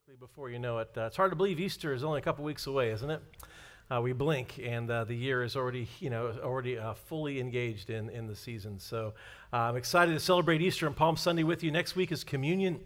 quickly before you know it. It's hard to believe Easter is only a couple weeks away, isn't it? We blink, and the year is already, fully engaged in the season. So I'm excited to celebrate Easter and Palm Sunday with you. Next week is communion.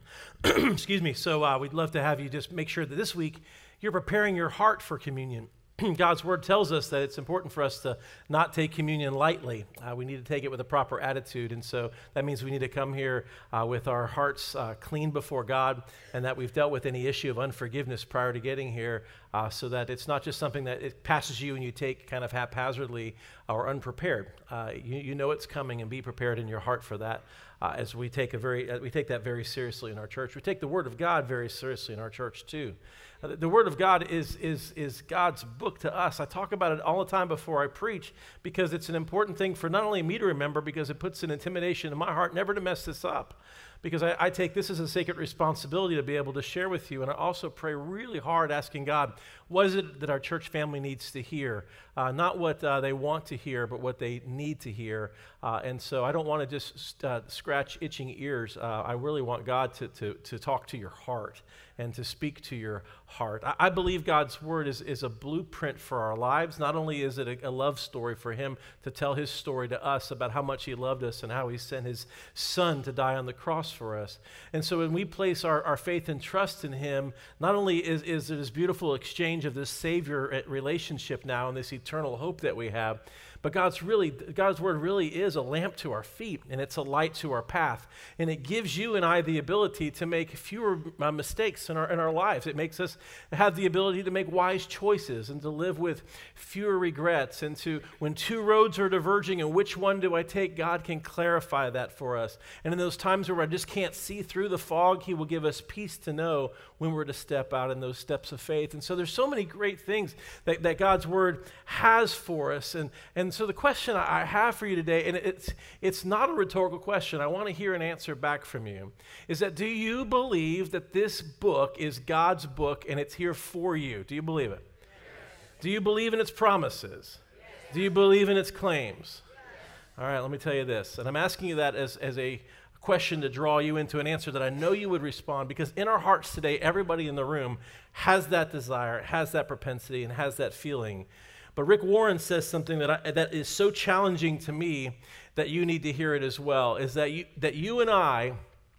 Excuse me. So we'd love to have you just make sure that this week you're preparing your heart for communion. God's word tells us that it's important for us to not take communion lightly. We need to take it with a proper attitude, and so that means we need to come here with our hearts clean before God, and that we've dealt with any issue of unforgiveness prior to getting here, so that it's not just something that it passes you and you take kind of haphazardly or unprepared. You know it's coming, and be prepared in your heart for that. As we take that very seriously in our church. We take the Word of God very seriously in our church too. The Word of God is God's book to us. I talk about it all the time before I preach because it's an important thing for not only me to remember, because it puts an intimidation in my heart never to mess this up. Because I take this as a sacred responsibility to be able to share with you. And I also pray really hard asking God, what is it that our church family needs to hear? Not what they want to hear, but what they need to hear. And so I don't want to just scratch itching ears. I really want God to talk to your heart and to speak to your heart. I believe God's word is a blueprint for our lives. Not only is it a love story for him to tell his story to us about how much he loved us and how he sent his son to die on the cross for us. And so when we place our faith and trust in him, not only is there this beautiful exchange of this Savior relationship now and this eternal hope that we have, but God's word really is a lamp to our feet, and it's a light to our path. And it gives you and I the ability to make fewer mistakes in our lives. It makes us have the ability to make wise choices and to live with fewer regrets. And when two roads are diverging and which one do I take, God can clarify that for us. And in those times where I just can't see through the fog, he will give us peace to know when we're to step out in those steps of faith. And so there's so many great things that God's word has for us. And so the question I have for you today, and it's not a rhetorical question, I want to hear an answer back from you, is that do you believe that this book is God's book and it's here for you? Do you believe it? Yes. Do you believe in its promises? Yes. Do you believe in its claims? Yes. All right, let me tell you this, and I'm asking you that as a question to draw you into an answer that I know you would respond, because in our hearts today, everybody in the room has that desire, has that propensity, and has that feeling. But Rick Warren says something that is so challenging to me that you need to hear it as well, is that you and I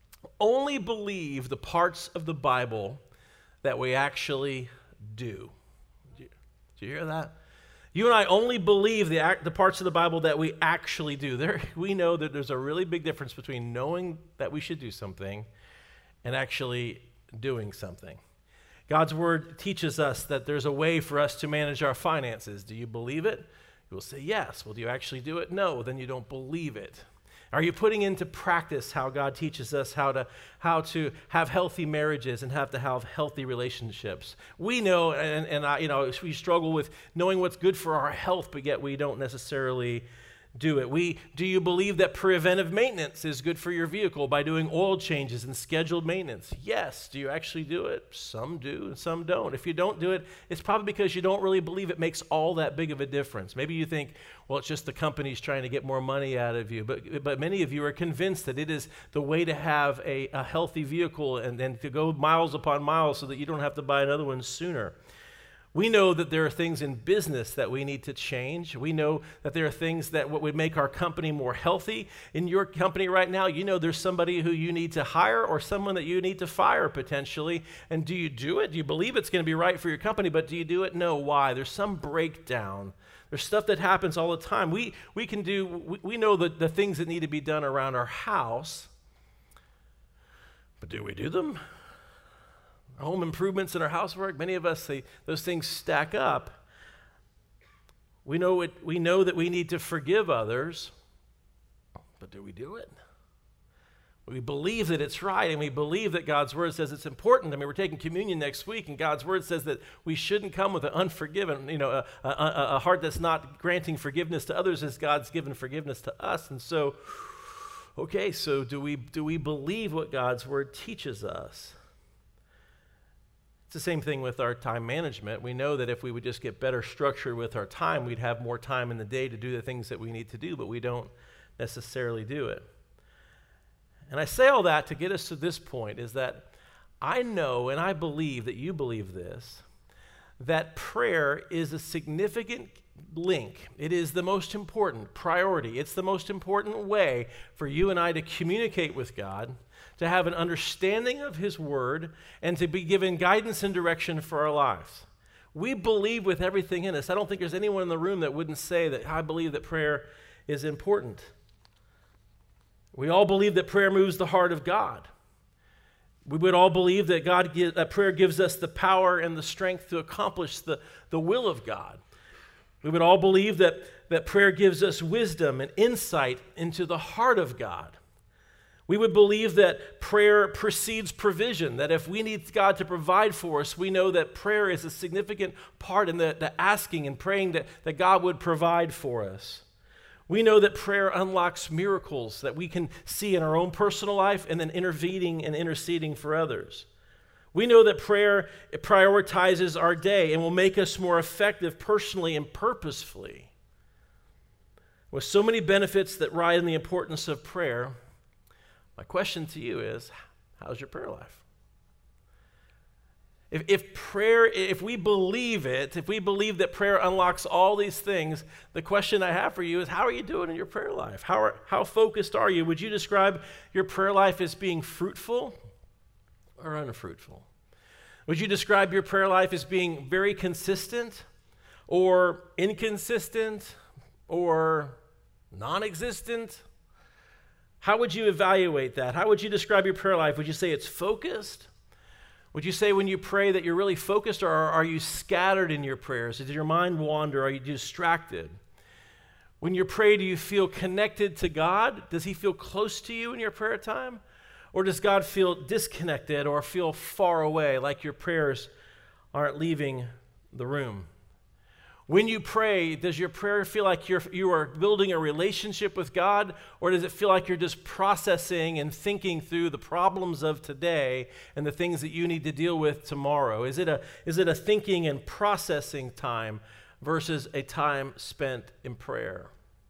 only believe the parts of the Bible that we actually do. Did you hear that? You and I only believe the parts of the Bible that we actually do. We know that there's a really big difference between knowing that we should do something and actually doing something. God's word teaches us that there's a way for us to manage our finances. Do you believe it? You will say yes. Well, do you actually do it? No, then you don't believe it. Are you putting into practice how God teaches us how to have healthy marriages and have to have healthy relationships? We know, and we struggle with knowing what's good for our health, but yet we don't necessarily do it. Do you believe that preventive maintenance is good for your vehicle by doing oil changes and scheduled maintenance? Yes. Do you actually do it? Some do and some don't. If you don't do it, it's probably because you don't really believe it makes all that big of a difference. Maybe you think, well, it's just the company's trying to get more money out of you. But many of you are convinced that it is the way to have a healthy vehicle and to go miles upon miles so that you don't have to buy another one sooner. We know that there are things in business that we need to change. We know that there are things that would make our company more healthy. In your company right now, you know there's somebody who you need to hire or someone that you need to fire potentially. And do you do it? Do you believe it's going to be right for your company, but do you do it? No. Why? There's some breakdown. There's stuff that happens all the time. We know the things that need to be done around our house, but do we do them? Our home improvements and our housework, many of us say those things stack up. We know that we need to forgive others, but do we do it? We believe that it's right, and we believe that God's word says it's important. I mean, we're taking communion next week, and God's word says that we shouldn't come with an unforgiven, a heart that's not granting forgiveness to others as God's given forgiveness to us. And so, okay, so do we believe what God's word teaches us? It's the same thing with our time management. We know that if we would just get better structured with our time, we'd have more time in the day to do the things that we need to do, but we don't necessarily do it. And I say all that to get us to this point, is that I know and I believe that you believe this, that prayer is a significant link. It is the most important priority. It's the most important way for you and I to communicate with God, to have an understanding of His Word, and to be given guidance and direction for our lives. We believe with everything in us. I don't think there's anyone in the room that wouldn't say that I believe that prayer is important. We all believe that prayer moves the heart of God. We would all believe that that prayer gives us the power and the strength to accomplish the will of God. We would all believe that prayer gives us wisdom and insight into the heart of God. We would believe that prayer precedes provision, that if we need God to provide for us, we know that prayer is a significant part in the asking and praying that God would provide for us. We know that prayer unlocks miracles that we can see in our own personal life and then intervening and interceding for others. We know that prayer prioritizes our day and will make us more effective personally and purposefully. With so many benefits that ride in the importance of prayer, my question to you is, how's your prayer life? If we believe it, if we believe that prayer unlocks all these things, the question I have for you is, how are you doing in your prayer life? How focused are you? Would you describe your prayer life as being fruitful or unfruitful? Would you describe your prayer life as being very consistent or inconsistent or non-existent? How would you evaluate that? How would you describe your prayer life? Would you say it's focused? Would you say when you pray that you're really focused, or are you scattered in your prayers? Does your mind wander? Are you distracted? When you pray, do you feel connected to God? Does He feel close to you in your prayer time? Or does God feel disconnected or feel far away, like your prayers aren't leaving the room? When you pray, does your prayer feel like you are building a relationship with God, or does it feel like you're just processing and thinking through the problems of today and the things that you need to deal with tomorrow? Is it a thinking and processing time versus a time spent in prayer?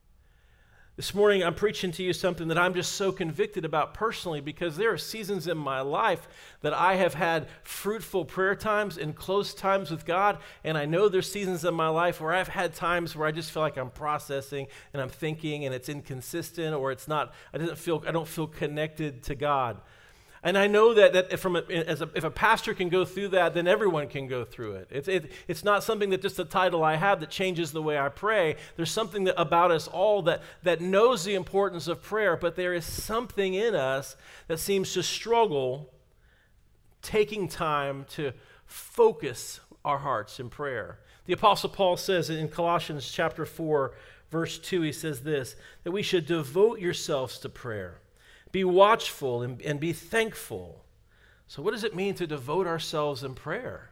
This morning, I'm preaching to you something that I'm just so convicted about personally, because there are seasons in my life that I have had fruitful prayer times and close times with God, and I know there's seasons in my life where I've had times where I just feel like I'm processing and I'm thinking and it's inconsistent, or it's not, I don't feel connected to God. And I know that if a pastor can go through that, then everyone can go through it. It's not something that just a title I have that changes the way I pray. There's something about us all that knows the importance of prayer, but there is something in us that seems to struggle taking time to focus our hearts in prayer. The Apostle Paul says in Colossians chapter 4, verse 2, he says this, that we should devote yourselves to prayer. Be watchful and be thankful. So what does it mean to devote ourselves in prayer?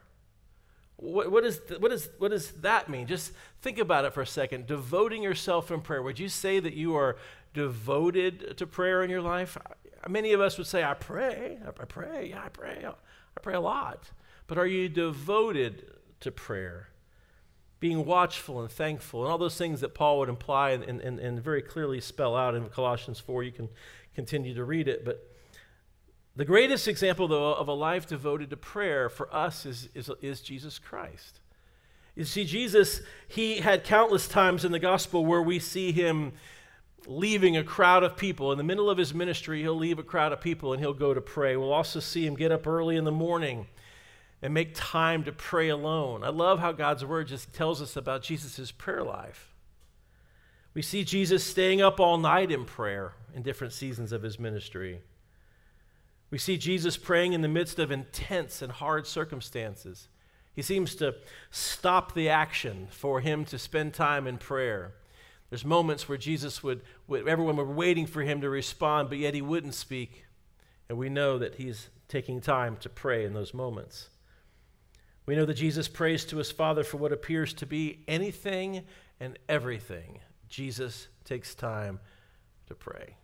What does that mean? Just think about it for a second. Devoting yourself in prayer. Would you say that you are devoted to prayer in your life? Many of us would say, I pray. I pray a lot. But are you devoted to prayer? Being watchful and thankful, and all those things that Paul would imply and very clearly spell out in Colossians 4. You can continue to read it, but the greatest example, though, of a life devoted to prayer for us is Jesus Christ. You see, Jesus, he had countless times in the gospel where we see him leaving a crowd of people. In the middle of his ministry, he'll leave a crowd of people and he'll go to pray. We'll also see him get up early in the morning and make time to pray alone. I love how God's word just tells us about Jesus' prayer life. We see Jesus staying up all night in prayer in different seasons of his ministry. We see Jesus praying in the midst of intense and hard circumstances. He seems to stop the action for him to spend time in prayer. There's moments where Jesus everyone were waiting for him to respond, but yet he wouldn't speak. And we know that he's taking time to pray in those moments. We know that Jesus prays to his Father for what appears to be anything and everything. Jesus takes time to pray.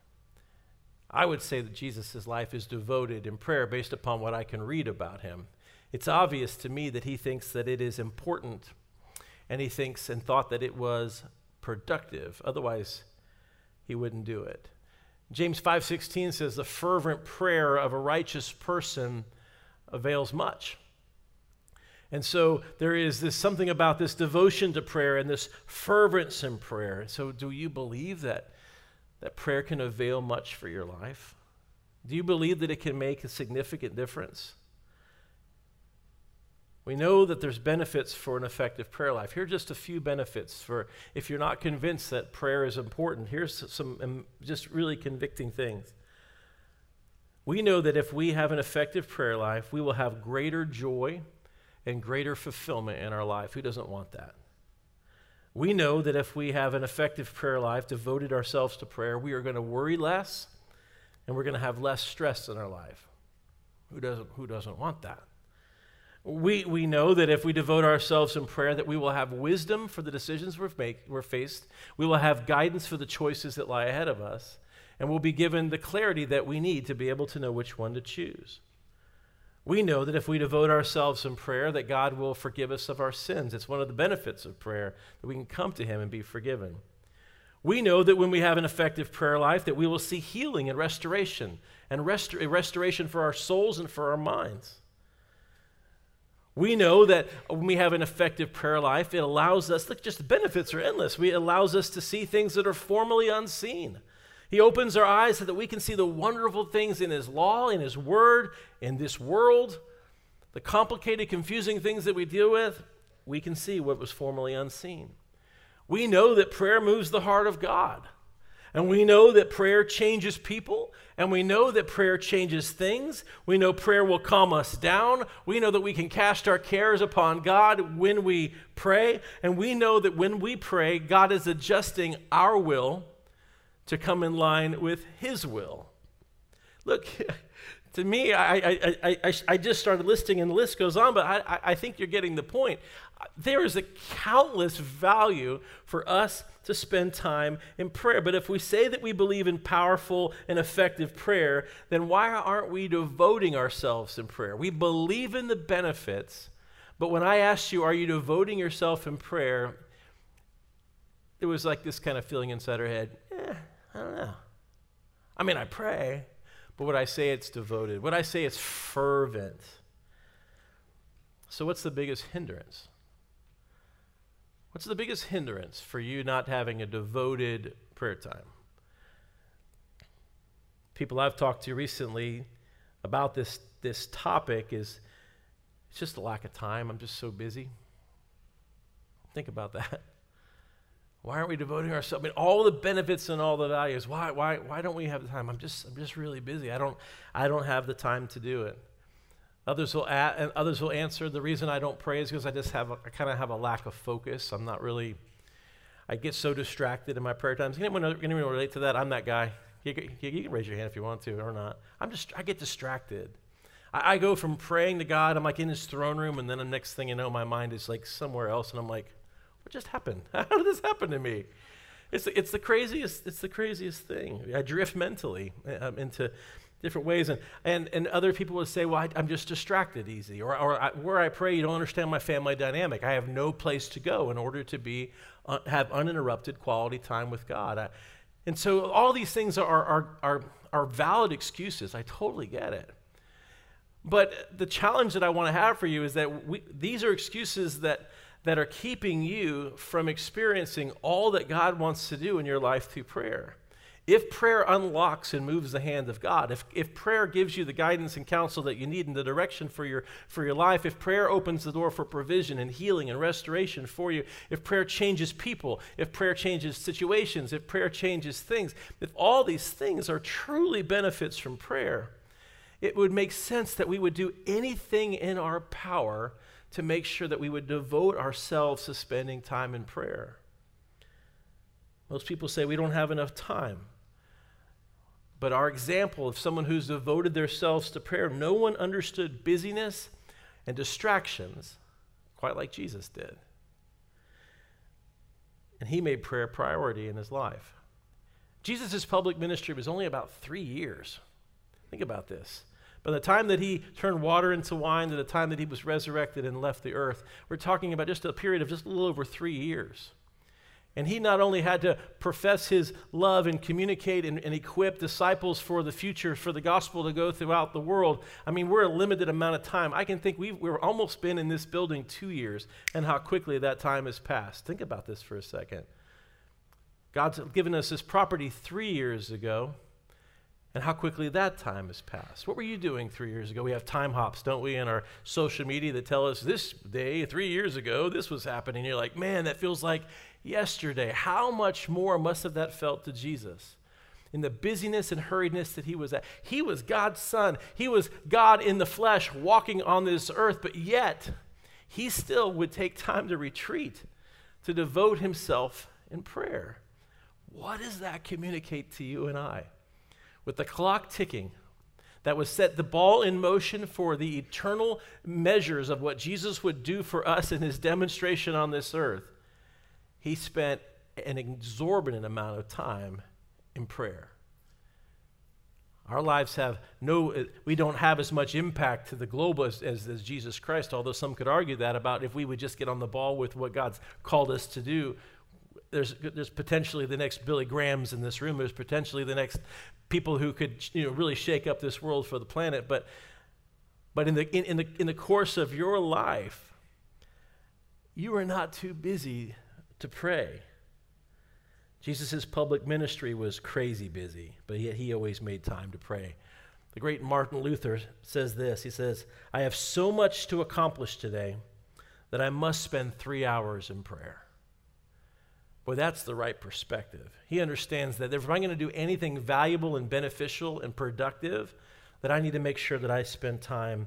I would say that Jesus' life is devoted in prayer based upon what I can read about him. It's obvious to me that he thinks that it is important, and he thinks and thought that it was productive. Otherwise, he wouldn't do it. James 5:16 says, the fervent prayer of a righteous person avails much. And so there is this something about this devotion to prayer and this fervence in prayer. So do you believe that prayer can avail much for your life? Do you believe that it can make a significant difference? We know that there's benefits for an effective prayer life. Here are just a few benefits for if you're not convinced that prayer is important. Here's some just really convicting things. We know that if we have an effective prayer life, we will have greater joy and greater fulfillment in our life. Who doesn't want that? We know that if we have an effective prayer life, devoted ourselves to prayer, we are going to worry less and we're going to have less stress in our life. Who doesn't want that? We know that if we devote ourselves in prayer, that we will have wisdom for the decisions we're faced. We will have guidance for the choices that lie ahead of us. And we'll be given the clarity that we need to be able to know which one to choose. We know that if we devote ourselves in prayer, that God will forgive us of our sins. It's one of the benefits of prayer, that we can come to him and be forgiven. We know that when we have an effective prayer life, that we will see healing and restoration for our souls and for our minds. We know that when we have an effective prayer life, it allows us, look, just the benefits are endless. It allows us to see things that are formerly unseen. He opens our eyes so that we can see the wonderful things in his law, in his word, in this world, the complicated, confusing things that we deal with. We can see what was formerly unseen. We know that prayer moves the heart of God. And we know that prayer changes people, and we know that prayer changes things. We know prayer will calm us down. We know that we can cast our cares upon God when we pray, and we know that when we pray, God is adjusting our will to come in line with his will. Look, to me, I just started listing, and the list goes on, but I think you're getting the point. There is a countless value for us to spend time in prayer. But if we say that we believe in powerful and effective prayer, then why aren't we devoting ourselves in prayer? We believe in the benefits, but when I asked you, are you devoting yourself in prayer, there was like this kind of feeling inside our head, I don't know. I mean, I pray, but would I say it's devoted? Would I say it's fervent? So what's the biggest hindrance? What's the biggest hindrance for you not having a devoted prayer time? People I've talked to recently about this topic is it's just a lack of time. I'm just so busy. Think about that. Why aren't we devoting ourselves? I mean, all the benefits and all the values. Why don't we have the time? I'm just really busy. I don't have the time to do it. Others will answer, the reason I don't pray is because I kind of have a lack of focus. I get so distracted in my prayer times. Anyone relate to that? I'm that guy. You can raise your hand if you want to or not. I get distracted. I go from praying to God, I'm like in his throne room, and then the next thing you know, my mind is like somewhere else, and I'm like, what just happened? How did this happen to me? It's the craziest thing. I drift mentally into different ways, and other people would say, well, I'm just distracted easy, or where I pray, you don't understand my family dynamic. I have no place to go in order to have uninterrupted quality time with God. And so all these things are valid excuses. I totally get it. But the challenge that I want to have for you is that these are excuses that are keeping you from experiencing all that God wants to do in your life through prayer. If prayer unlocks and moves the hand of God, if prayer gives you the guidance and counsel that you need in the direction for your life, if prayer opens the door for provision and healing and restoration for you, if prayer changes people, if prayer changes situations, if prayer changes things, if all these things are truly benefits from prayer, it would make sense that we would do anything in our power to make sure that we would devote ourselves to spending time in prayer. Most people say we don't have enough time. But our example of someone who's devoted themselves to prayer, no one understood busyness and distractions quite like Jesus did. And he made prayer a priority in his life. Jesus' public ministry was only about 3 years. Think about this. By the time that he turned water into wine to the time that he was resurrected and left the earth, we're talking about just a period of just a little over 3 years. And he not only had to profess his love and communicate and equip disciples for the future, for the gospel to go throughout the world. I mean, we're a limited amount of time. I can think we've almost been in this building 2 years, and how quickly that time has passed. Think about this for a second. God's given us this property 3 years ago, and how quickly that time has passed. What were you doing 3 years ago? We have time hops, don't we, in our social media that tell us this day, 3 years ago, this was happening. You're like, man, that feels like yesterday. How much more must have that felt to Jesus? In the busyness and hurriedness that he was at. He was God's son. He was God in the flesh walking on this earth, but yet he still would take time to retreat, to devote himself in prayer. What does that communicate to you and I? With the clock ticking, that was set the ball in motion for the eternal measures of what Jesus would do for us in his demonstration on this earth, he spent an exorbitant amount of time in prayer. Our lives we don't have as much impact to the globe as Jesus Christ, although some could argue that about if we would just get on the ball with what God's called us to do. There's potentially the next Billy Grahams in this room. There's potentially the next people who could really shake up this world for the planet. But in the course of your life, you are not too busy to pray. Jesus' public ministry was crazy busy, but yet he always made time to pray. The great Martin Luther says this. He says, "I have so much to accomplish today that I must spend 3 hours in prayer." Well, that's the right perspective. He understands that if I'm going to do anything valuable and beneficial and productive, that I need to make sure that I spend time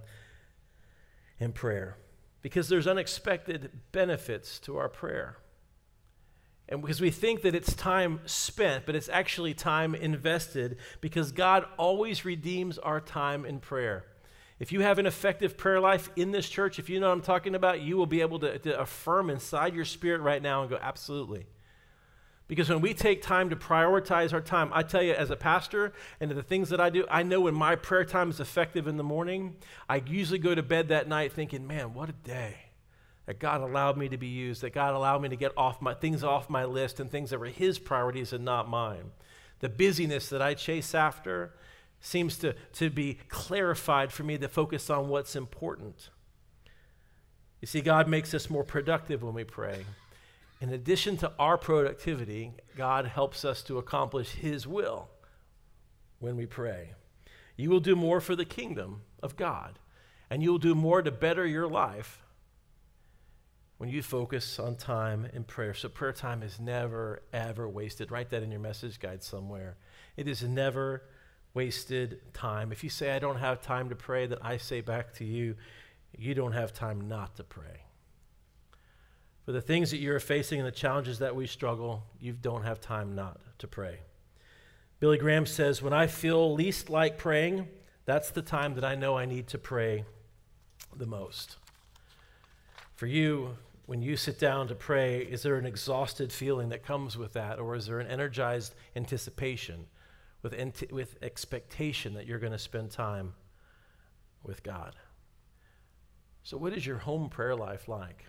in prayer. Because there's unexpected benefits to our prayer. And because we think that it's time spent, but it's actually time invested, because God always redeems our time in prayer. If you have an effective prayer life in this church, if you know what I'm talking about, you will be able to affirm inside your spirit right now and go, absolutely. Because when we take time to prioritize our time, I tell you, as a pastor and the things that I do, I know when my prayer time is effective in the morning, I usually go to bed that night thinking, man, what a day. That God allowed me to be used, that God allowed me to get things off my list and things that were his priorities and not mine. The busyness that I chase after seems to be clarified for me to focus on what's important. You see, God makes us more productive when we pray. In addition to our productivity, God helps us to accomplish his will when we pray. You will do more for the kingdom of God, and you will do more to better your life when you focus on time in prayer. So prayer time is never, ever wasted. Write that in your message guide somewhere. It is never wasted time. If you say, I don't have time to pray, then I say back to you, you don't have time not to pray. For the things that you're facing and the challenges that we struggle, you don't have time not to pray. Billy Graham says, when I feel least like praying, that's the time that I know I need to pray the most. For you, when you sit down to pray, is there an exhausted feeling that comes with that, or is there an energized anticipation with expectation that you're going to spend time with God? So what is your home prayer life like?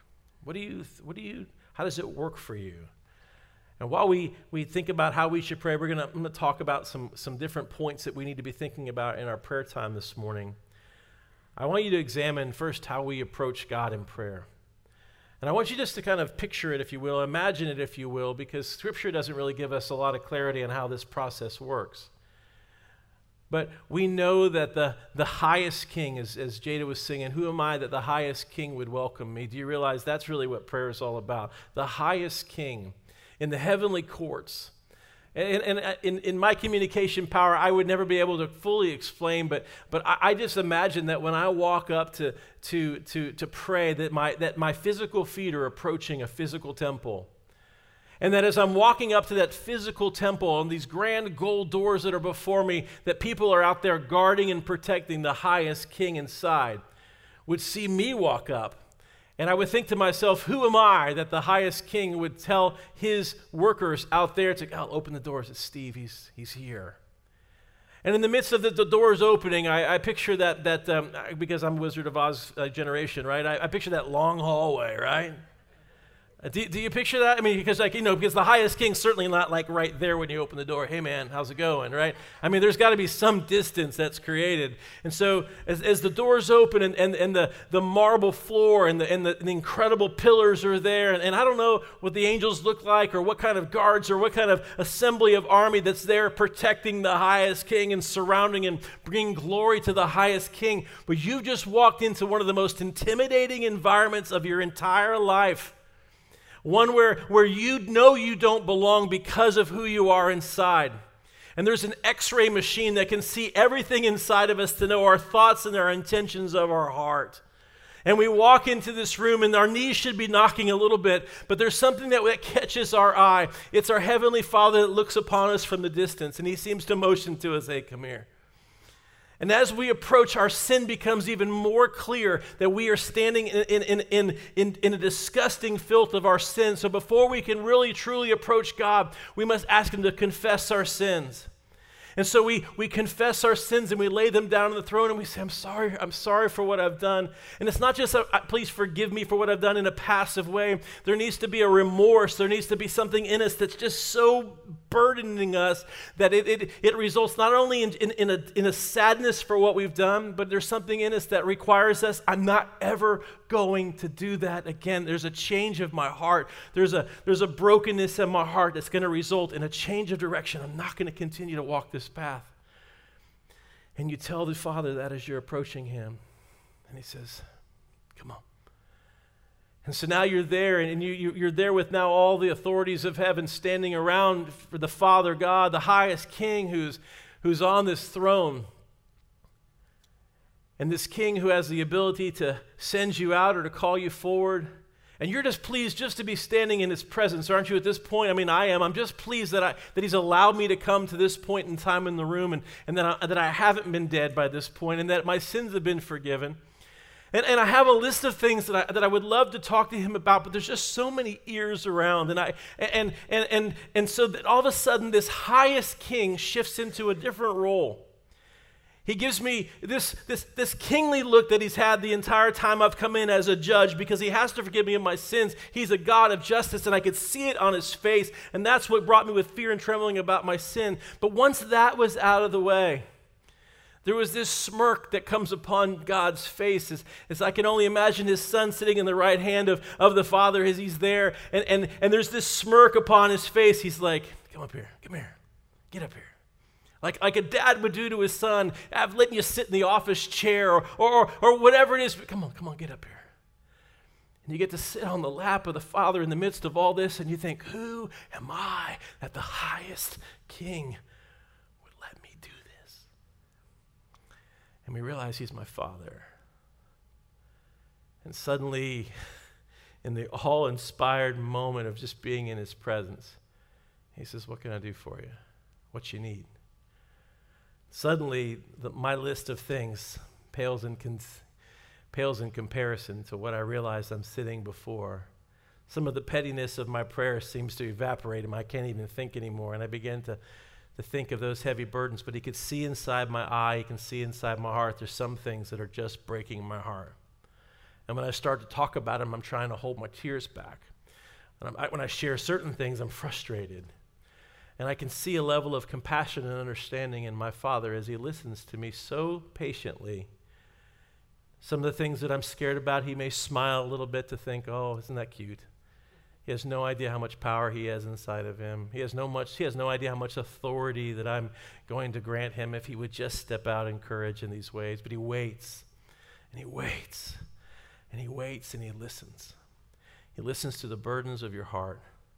How does it work for you? And while we think about how we should pray, I'm going to talk about some different points that we need to be thinking about in our prayer time this morning. I want you to examine first how we approach God in prayer. And I want you just to kind of picture it, if you will, imagine it, if you will, because Scripture doesn't really give us a lot of clarity on how this process works. But we know that the highest king, as Jada was singing, who am I that the highest king would welcome me? Do you realize that's really what prayer is all about? The highest king in the heavenly courts. And in my communication power, I would never be able to fully explain, but I just imagine that when I walk up to pray, that my physical feet are approaching a physical temple. And that as I'm walking up to that physical temple and these grand gold doors that are before me, that people are out there guarding and protecting the highest king inside, would see me walk up. And I would think to myself, who am I that the highest king would tell his workers out there to, I'll open the doors. It's Steve, he's here. And in the midst of the doors opening, I picture that because I'm Wizard of Oz generation, right? I picture that long hallway, right? Do you picture that? I mean, because because the highest king's certainly not like right there when you open the door. Hey man, how's it going, right? I mean, there's got to be some distance that's created. And so as the doors open and the marble floor and the incredible pillars are there, and I don't know what the angels look like or what kind of guards or what kind of assembly of army that's there protecting the highest king and surrounding and bringing glory to the highest king. But you've just walked into one of the most intimidating environments of your entire life. One where you know you don't belong because of who you are inside. And there's an x-ray machine that can see everything inside of us to know our thoughts and our intentions of our heart. And we walk into this room and our knees should be knocking a little bit, but there's something that catches our eye. It's our Heavenly Father that looks upon us from the distance, and He seems to motion to us, hey, come here. And as we approach, our sin becomes even more clear that we are standing in a disgusting filth of our sin. So before we can really, truly approach God, we must ask Him to confess our sins. And so we confess our sins and we lay them down on the throne and we say, I'm sorry for what I've done. And it's not just, please forgive me for what I've done in a passive way. There needs to be a remorse. There needs to be something in us that's just so burdening us that it results not only in a sadness for what we've done, but there's something in us that requires us, I'm not ever going to do that again. There's a change of my heart. There's a brokenness in my heart that's going to result in a change of direction. I'm not going to continue to walk this path. And you tell the Father that as you're approaching Him, and He says, come on. And so now you're there, and you're there with now all the authorities of heaven standing around for the Father God, the highest King who's on this throne. And this King who has the ability to send you out or to call you forward. And you're just pleased just to be standing in His presence, aren't you, at this point? I mean, I am. I'm just pleased that He's allowed me to come to this point in time in the room and that I haven't been dead by this point and that my sins have been forgiven. And I have a list of things that I would love to talk to Him about, but there's just so many ears around. And so that all of a sudden this highest King shifts into a different role. He gives me this kingly look that He's had the entire time I've come in as a judge because He has to forgive me of my sins. He's a God of justice, and I could see it on His face, and that's what brought me with fear and trembling about my sin. But once that was out of the way, there was this smirk that comes upon God's face as I can only imagine His Son sitting in the right hand of the Father as He's there, and there's this smirk upon His face. He's like, come up here, get up here. Like a dad would do to his son, I've letting you sit in the office chair or whatever it is. But come on, get up here. And you get to sit on the lap of the Father in the midst of all this, and you think, who am I that the highest King would let me do this? And we realize He's my Father. And suddenly, in the awe-inspired moment of just being in His presence, He says, what can I do for you? What you need? Suddenly, my list of things pales in comparison to what I realize I'm sitting before. Some of the pettiness of my prayer seems to evaporate, and I can't even think anymore. And I began to think of those heavy burdens, but He could see inside my eye, He can see inside my heart. There's some things that are just breaking my heart. And when I start to talk about them, I'm trying to hold my tears back. And when I share certain things, I'm frustrated. And I can see a level of compassion and understanding in my Father as He listens to me so patiently. Some of the things that I'm scared about, He may smile a little bit to think, oh, isn't that cute? He has no idea how much power He has inside of Him. He has no idea how much authority that I'm going to grant Him if He would just step out in courage in these ways. But He waits, and He waits, and He waits, and He listens. He listens to the burdens of your heart.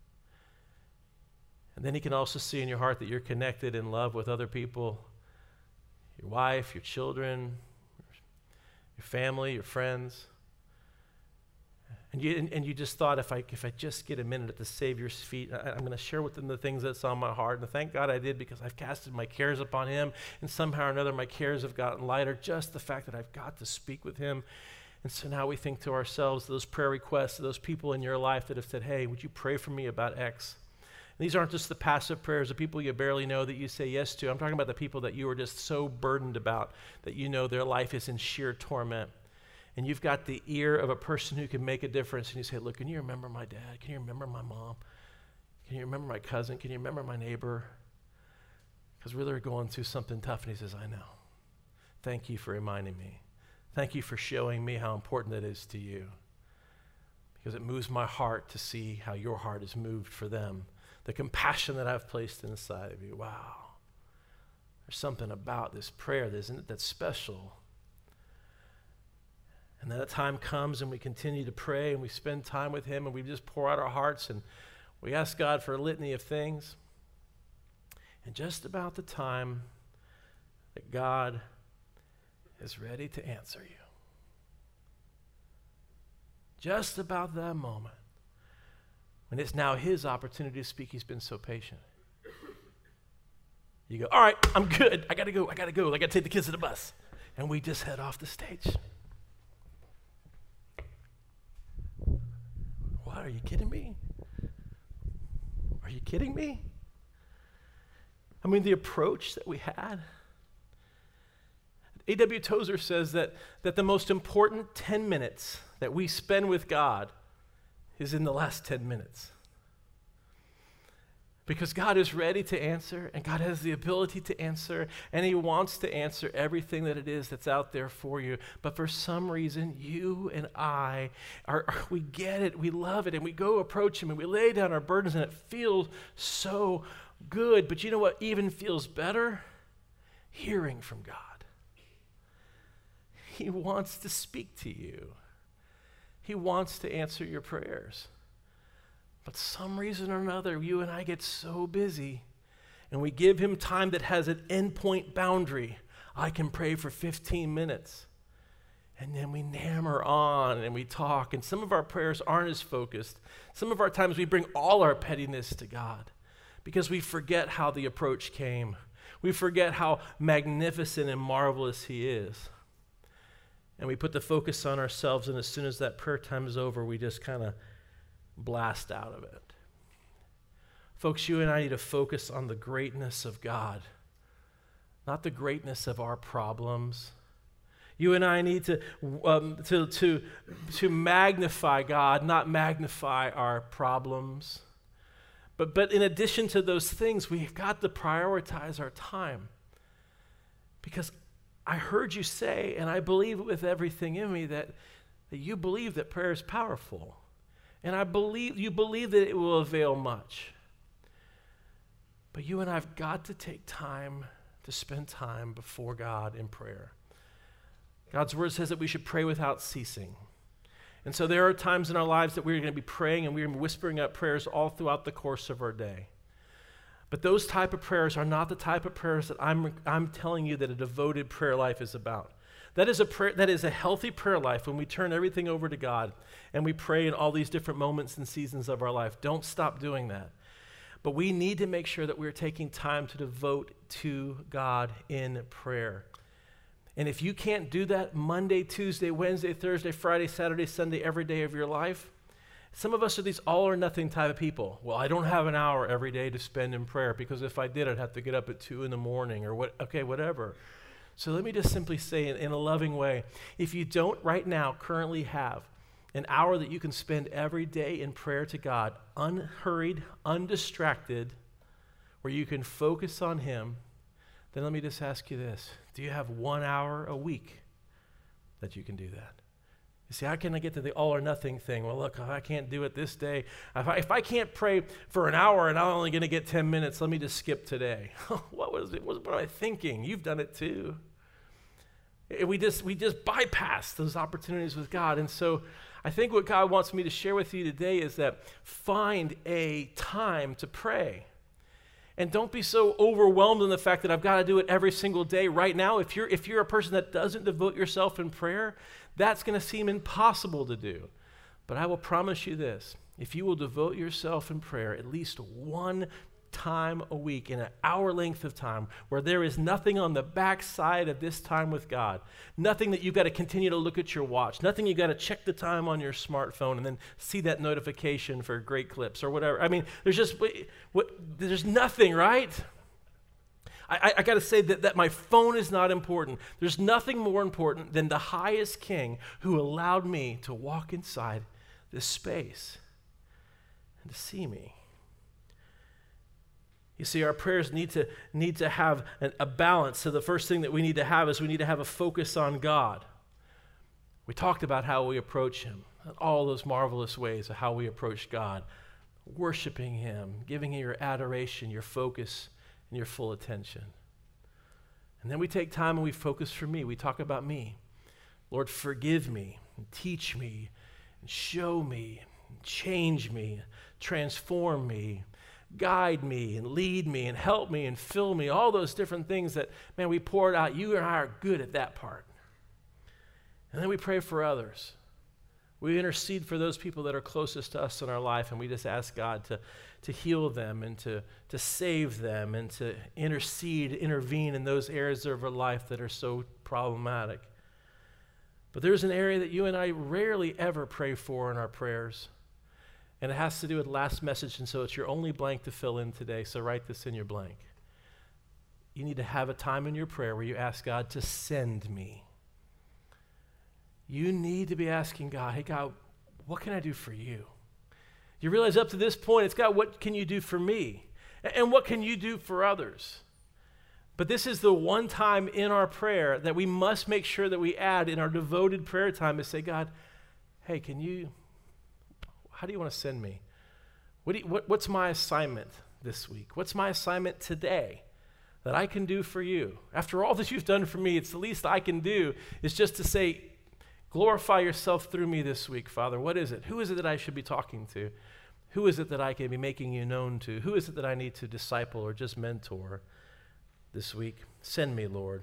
And then He can also see in your heart that you're connected in love with other people, your wife, your children, your family, your friends. And you just thought, if I just get a minute at the Savior's feet, I'm going to share with them the things that's on my heart. And thank God I did, because I've casted my cares upon Him, and somehow or another my cares have gotten lighter, just the fact that I've got to speak with Him. And so now we think to ourselves, those prayer requests, those people in your life that have said, hey, would you pray for me about X? These aren't just the passive prayers of people you barely know that you say yes to. I'm talking about the people that you are just so burdened about that you know their life is in sheer torment. and you've got the ear of a person who can make a difference, and you say, look, can you remember my dad? Can you remember my mom? Can you remember my cousin? Can you remember my neighbor? Because we're really going through something tough. And he says, I know. Thank you for reminding me. Thank you for showing me how important that is to you. Because it moves my heart to see how your heart is moved for them. The compassion that I've placed inside of you. Wow. There's something about this prayer, isn't it, that's special. And then that time comes and we continue to pray and we spend time with him and we just pour out our hearts and we ask God for a litany of things. And just about the time that God is ready to answer you, just about that moment, when it's now his opportunity to speak, he's been so patient. You go, all right, I'm good. I got to go. I got to take the kids to the bus. And we just head off the stage. What, are you kidding me? Are you kidding me? I mean, the approach that we had. A.W. Tozer says that the most important 10 minutes that we spend with God is in the last 10 minutes. Because God is ready to answer, and God has the ability to answer, and he wants to answer everything that it is that's out there for you. But for some reason, you and I, we get it, we love it, and we go approach him, and we lay down our burdens, and it feels so good. But you know what even feels better? Hearing from God. He wants to speak to you. He wants to answer your prayers. But some reason or another, you and I get so busy, and we give him time that has an endpoint boundary. I can pray for 15 minutes. And then we hammer on, and we talk, and some of our prayers aren't as focused. Some of our times we bring all our pettiness to God because we forget how the approach came. We forget how magnificent and marvelous he is. And we put the focus on ourselves, and as soon as that prayer time is over, we just kind of blast out of it. Folks, you and I need to focus on the greatness of God, not the greatness of our problems. You and I need to magnify God, not magnify our problems. But in addition to those things, we've got to prioritize our time. Because I heard you say, and I believe with everything in me, that you believe that prayer is powerful. And I believe you believe that it will avail much. But you and I have got to take time to spend time before God in prayer. God's word says that we should pray without ceasing. And so there are times in our lives that we're going to be praying and we're going to be whispering up prayers all throughout the course of our day. But those type of prayers are not the type of prayers that I'm telling you that a devoted prayer life is about. That is a healthy prayer life when we turn everything over to God and we pray in all these different moments and seasons of our life. Don't stop doing that. But we need to make sure that we're taking time to devote to God in prayer. And if you can't do that Monday, Tuesday, Wednesday, Thursday, Friday, Saturday, Sunday, every day of your life, some of us are these all or nothing type of people. Well, I don't have an hour every day to spend in prayer because if I did, I'd have to get up at 2 a.m. or whatever. So let me just simply say in a loving way, if you don't right now currently have an hour that you can spend every day in prayer to God, unhurried, undistracted, where you can focus on him, then let me just ask you this. Do you have 1 hour a week that you can do that? You see, how can I get to the all or nothing thing? Well, look, I can't do it this day. If I can't pray for an hour and I'm only going to get 10 minutes, let me just skip today. What was I thinking? You've done it too. We just bypass those opportunities with God. And so I think what God wants me to share with you today is that find a time to pray. And don't be so overwhelmed in the fact that I've got to do it every single day. Right now, if you're a person that doesn't devote yourself in prayer, that's going to seem impossible to do. But I will promise you this. If you will devote yourself in prayer at least one time a week in an hour length of time where there is nothing on the backside of this time with God, nothing that you've got to continue to look at your watch, nothing you've got to check the time on your smartphone and then see that notification for great clips or whatever. I mean, there's nothing, right? I got to say that my phone is not important. There's nothing more important than the highest King who allowed me to walk inside this space and to see me. You see, our prayers need to have a balance. So the first thing that we need to have is we need to have a focus on God. We talked about how we approach him, all those marvelous ways of how we approach God, worshiping him, giving him your adoration, your focus, and your full attention. And then we take time and we focus for me. We talk about me. Lord, forgive me, and teach me, and show me, and change me, transform me, guide me, and lead me, and help me, and fill me, all those different things that, man, we pour it out. You and I are good at that part. And then we pray for others. We intercede for those people that are closest to us in our life, and we just ask God to heal them and to save them and to intervene in those areas of our life that are so problematic. But there's an area that you and I rarely ever pray for in our prayers, and it has to do with last message, and so it's your only blank to fill in today, so write this in your blank. You need to have a time in your prayer where you ask God to send me. You need to be asking God, hey, God, what can I do for you? You realize up to this point, it's God, what can you do for me? And what can you do for others? But this is the one time in our prayer that we must make sure that we add in our devoted prayer time is say, God, hey, how do you want to send me? What's my assignment this week? What's my assignment today that I can do for you? After all that you've done for me, it's the least I can do is just to say, glorify yourself through me this week, Father. What is it? Who is it that I should be talking to? Who is it that I can be making you known to? Who is it that I need to disciple or just mentor this week? Send me, Lord.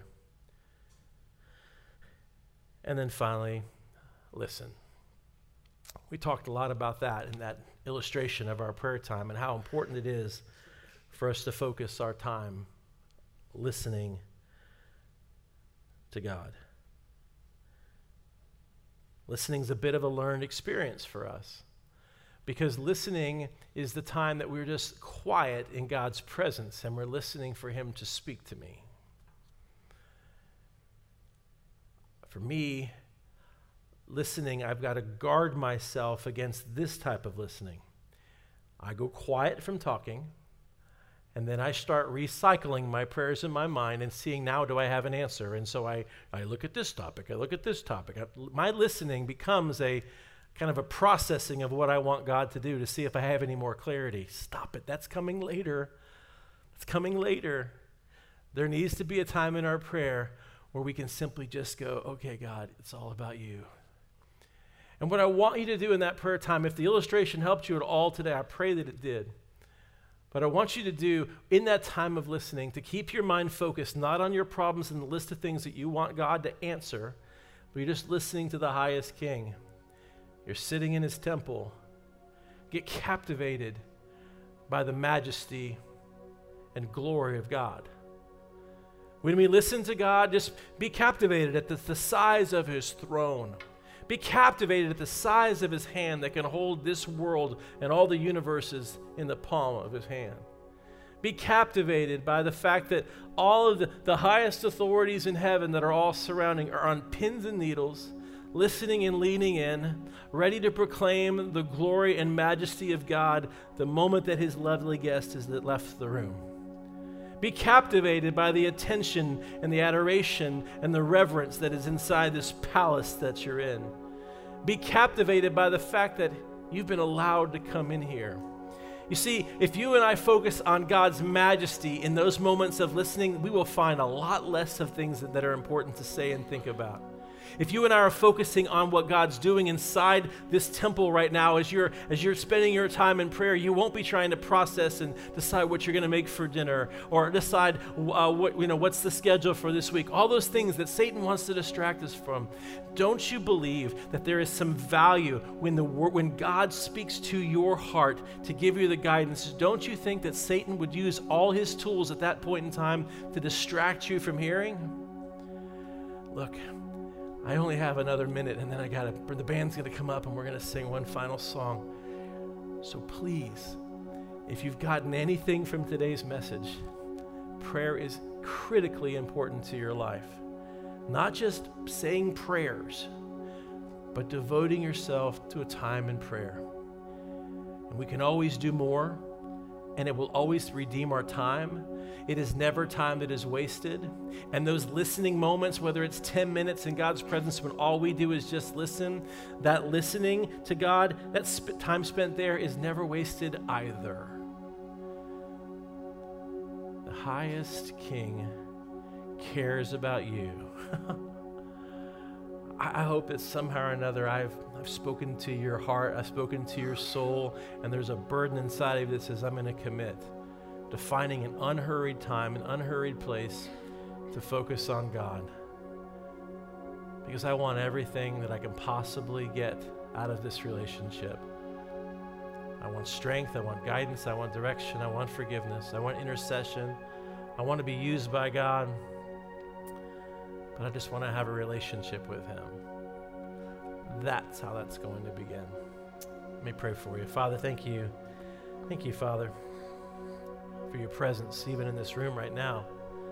And then finally, listen. We talked a lot about that in that illustration of our prayer time and how important it is for us to focus our time listening to God. Listening is a bit of a learned experience for us because listening is the time that we're just quiet in God's presence and we're listening for him to speak to me. For me, listening, I've got to guard myself against this type of listening. I go quiet from talking, and then I start recycling my prayers in my mind and seeing now do I have an answer. And so I look at this topic, I look at this topic. My listening becomes a kind of a processing of what I want God to do to see if I have any more clarity. Stop it, that's coming later. It's coming later. There needs to be a time in our prayer where we can simply just go, okay, God, it's all about you. And what I want you to do in that prayer time, if the illustration helped you at all today, I pray that it did. But I want you to do in that time of listening to keep your mind focused not on your problems and the list of things that you want God to answer, but you're just listening to the highest King. You're sitting in his temple. Get captivated by the majesty and glory of God. When we listen to God, just be captivated at the size of his throne. Be captivated at the size of his hand that can hold this world and all the universes in the palm of his hand. Be captivated by the fact that all of the highest authorities in heaven that are all surrounding are on pins and needles, listening and leaning in, ready to proclaim the glory and majesty of God the moment that his lovely guest has left the room. Be captivated by the attention and the adoration and the reverence that is inside this palace that you're in. Be captivated by the fact that you've been allowed to come in here. You see, if you and I focus on God's majesty in those moments of listening, we will find a lot less of things that are important to say and think about. If you and I are focusing on what God's doing inside this temple right now, as you're spending your time in prayer, you won't be trying to process and decide what you're going to make for dinner or decide what's the schedule for this week. All those things that Satan wants to distract us from. Don't you believe that there is some value when God speaks to your heart to give you the guidance? Don't you think that Satan would use all his tools at that point in time to distract you from hearing? Look, I only have another minute, and then the band's going to come up, and we're going to sing one final song. So please, if you've gotten anything from today's message, prayer is critically important to your life. Not just saying prayers, but devoting yourself to a time in prayer. And we can always do more, and it will always redeem our time. It is never time that is wasted. And those listening moments, whether it's 10 minutes in God's presence when all we do is just listen, that listening to God, that time spent there is never wasted either. The highest King cares about you. I hope that somehow or another I've spoken to your heart, I've spoken to your soul, and there's a burden inside of you that says, I'm going to commit to finding an unhurried time, an unhurried place to focus on God. Because I want everything that I can possibly get out of this relationship. I want strength, I want guidance, I want direction, I want forgiveness, I want intercession, I want to be used by God. But I just want to have a relationship with him. That's how that's going to begin. Let me pray for you. Father, thank you. Thank you, Father, for your presence, even in this room right now.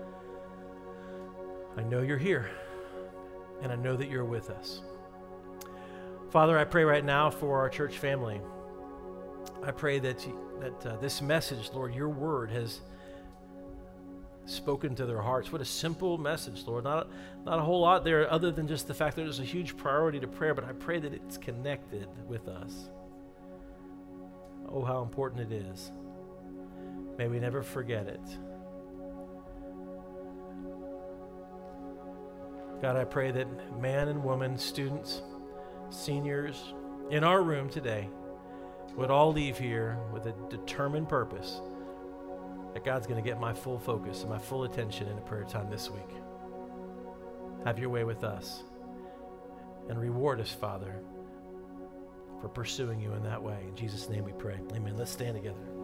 I know you're here, and I know that you're with us. Father, I pray right now for our church family. I pray that this message, Lord, your word has spoken to their hearts. What a simple message, Lord. Not a whole lot there other than just the fact that there's a huge priority to prayer, but I pray that it's connected with us. Oh, how important it is. May we never forget it. God, I pray that man and woman, students, seniors in our room today would all leave here with a determined purpose that God's going to get my full focus and my full attention in a prayer time this week. Have your way with us and reward us, Father, for pursuing you in that way. In Jesus' name we pray. Amen. Let's stand together.